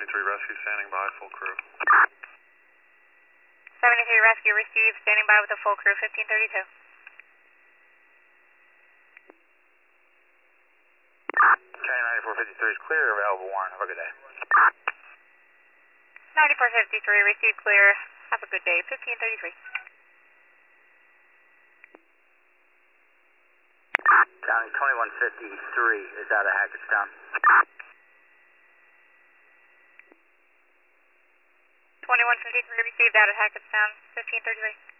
Rescue standing by, full crew. 73 Rescue received, standing by with a full crew, 1532. County 9453 is clear, available Warren. Have a good day. 9453 received, clear. Have a good day, 1533. County 2153 is out of Hackettstown. 2153 received out at Hackettstown, 1533.